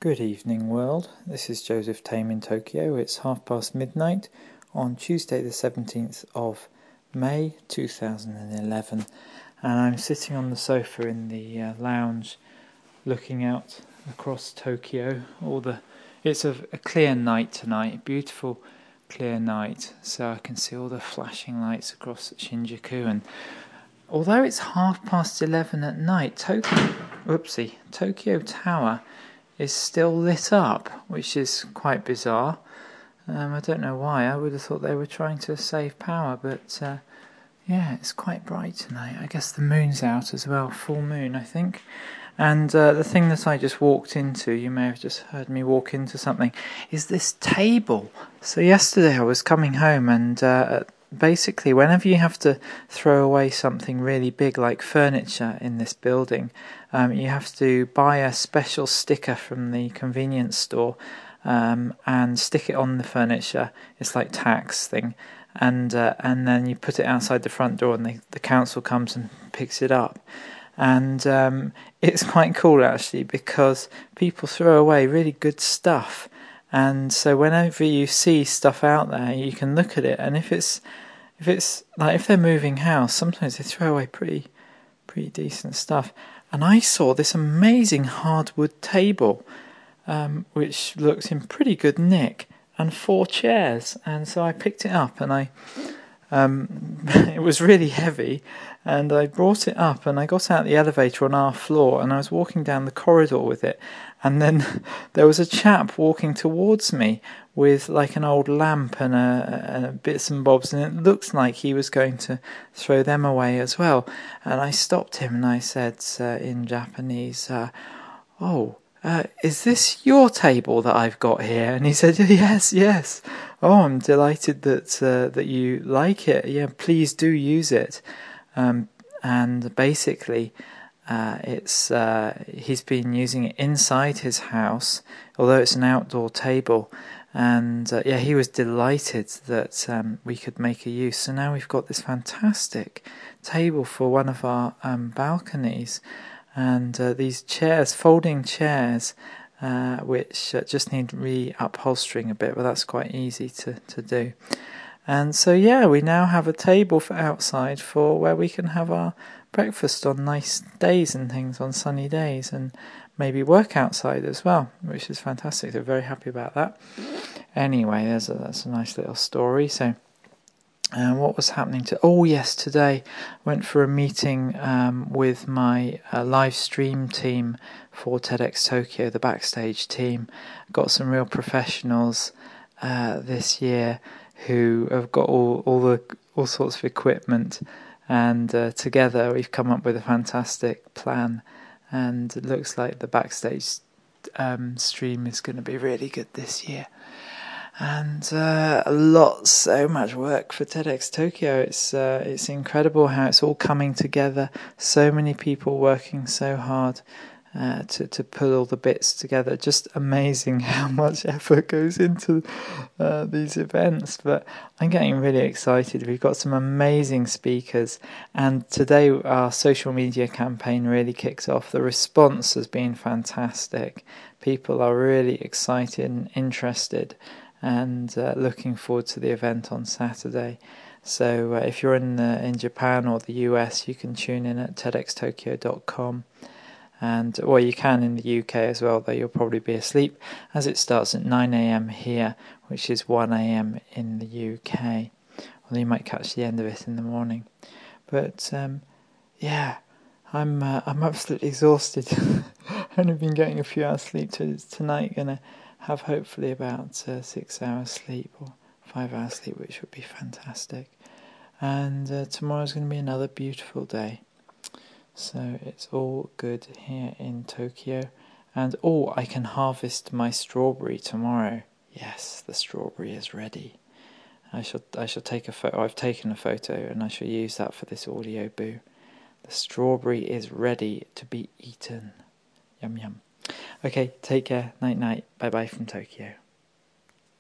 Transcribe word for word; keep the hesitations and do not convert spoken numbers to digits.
Good evening, world. This is Joseph Tame in Tokyo. It's half past midnight on Tuesday the seventeenth of May two thousand eleven, and I'm sitting on the sofa in the uh, lounge looking out across Tokyo. All the It's a, a clear night tonight, a beautiful clear night, so I can see all the flashing lights across Shinjuku, and although it's half past eleven at night, Tokyo, whoopsie, Tokyo Tower is still lit up, which is quite bizarre. Um, I don't know why. I would have thought they were trying to save power, but uh, yeah, it's quite bright tonight. I guess the moon's out as well, full moon, I think. And uh, the thing that I just walked into, you may have just heard me walk into something, is this table. So yesterday I was coming home and uh, basically whenever you have to throw away something really big like furniture in this building, um, you have to buy a special sticker from the convenience store um, and stick it on the furniture. It's like tax thing. And uh, and then you put it outside the front door and the, the council comes and picks it up. And um, it's quite cool actually, because people throw away really good stuff, and so whenever you see stuff out there, you can look at it, and if it's if it's like if they're moving house, sometimes they throw away pretty pretty decent stuff. And I saw this amazing hardwood table, um, which looked in pretty good nick, and four chairs, and so I picked it up, and I. Um, it was really heavy, and I brought it up and I got out the elevator on our floor and I was walking down the corridor with it, and then there was a chap walking towards me with like an old lamp and a, and a bits and bobs, and it looked like he was going to throw them away as well. And I stopped him and I said uh, in Japanese, uh, oh, Uh, is this your table that I've got here? And he said, yes, yes. Oh, I'm delighted that uh, that you like it. Yeah, please do use it. Um, and basically, uh, it's uh, he's been using it inside his house, although it's an outdoor table. And uh, yeah, he was delighted that um, we could make a use. So now we've got this fantastic table for one of our um, balconies. And uh, these chairs, folding chairs, uh, which uh, just need re-upholstering a bit, but that's quite easy to, to do. And so, yeah, we now have a table for outside for where we can have our breakfast on nice days and things, on sunny days, and maybe work outside as well, which is fantastic. They're very happy about that. Anyway, there's a, that's a nice little story. So. And uh, what was happening to... Oh, yes, today I went for a meeting um, with my uh, live stream team for TEDx Tokyo, the backstage team. Got some real professionals uh, this year who have got all, all, the, all sorts of equipment, and uh, together we've come up with a fantastic plan, and it looks like the backstage um, stream is going to be really good this year. And uh, a lot, so much work for TEDx Tokyo. It's uh, it's incredible how it's all coming together. So many people working so hard uh, to to put all the bits together. Just amazing how much effort goes into uh, these events. But I'm getting really excited. We've got some amazing speakers, and today our social media campaign really kicks off. The response has been fantastic. People are really excited and interested, and uh, looking forward to the event on Saturday. So uh, if you're in uh, in Japan or the U S, you can tune in at TEDx Tokyo dot com, and well, you can in the U K as well, though you'll probably be asleep, as it starts at nine a.m. here, which is one a.m. in the U K. Well, you might catch the end of it in the morning. But um, yeah, I'm uh, I'm absolutely exhausted. I've only been getting a few hours sleep to, tonight. Gonna have hopefully about uh, six hours sleep or five hours sleep, which would be fantastic. And uh, tomorrow's going to be another beautiful day. So it's all good here in Tokyo. And oh, I can harvest my strawberry tomorrow. Yes, the strawberry is ready. I shall I shall take a photo. I've taken a photo, and I shall use that for this audio boo. The strawberry is ready to be eaten. Yum yum. Okay, take care. Night night. Bye bye from Tokyo.